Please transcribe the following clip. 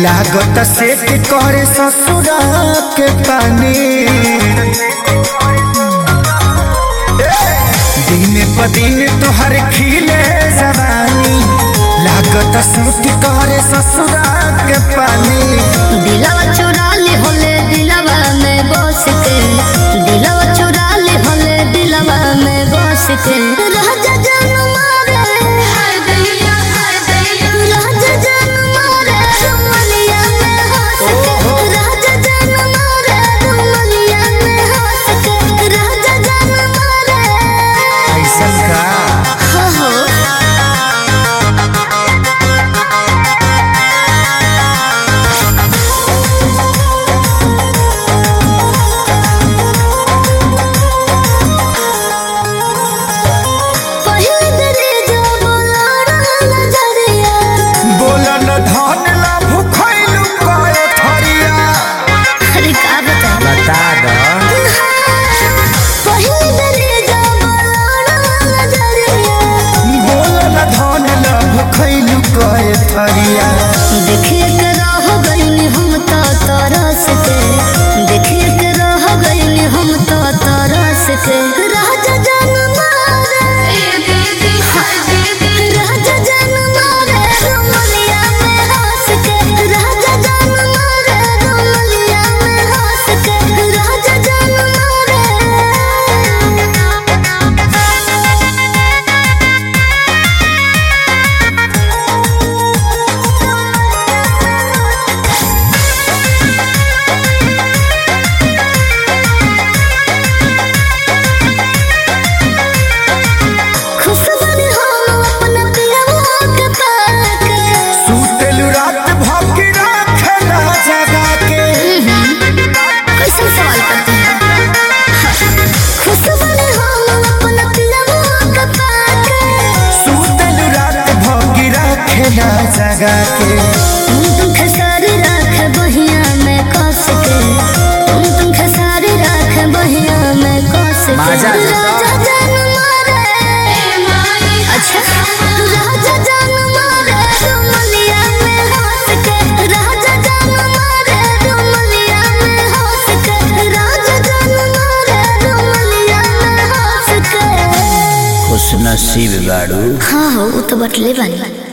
लागत से करे ससुरा के पानी दिन प दिन तोहर खिले जवानी लागत सूट करे ससुरा के पानी दिलवा चुरा ले होले दिलवा में बस के दिलवा चुरा ले होले दिलवा में बस के राजा जान मारे राजा जान मारे रुमलिया में हंस के राजा जान मारे रुमलिया में हंस के राजा जान मारे ऐसा का हो देखिए के रह गइनी हम तो तरस के देखिए के रह गइनी हम तो तरस के राजा जान मारे राजा जान मारे रुमलिया में हंस के राजा जान मारे रुमलिया में हंस के राजा जान मारे जगा के तुम खसारी राख बहिया में कस के तुम खसारी राख बहिया में कस के राजा जान मारे अच्छा राजा जान मारे रुमलिया में हंस के राजा जान मारे रुमलिया में हंस के राजा जान मारे रुमलिया में हंस के खुश नसीब गाड़ू हाँ हो तो बटले बानी।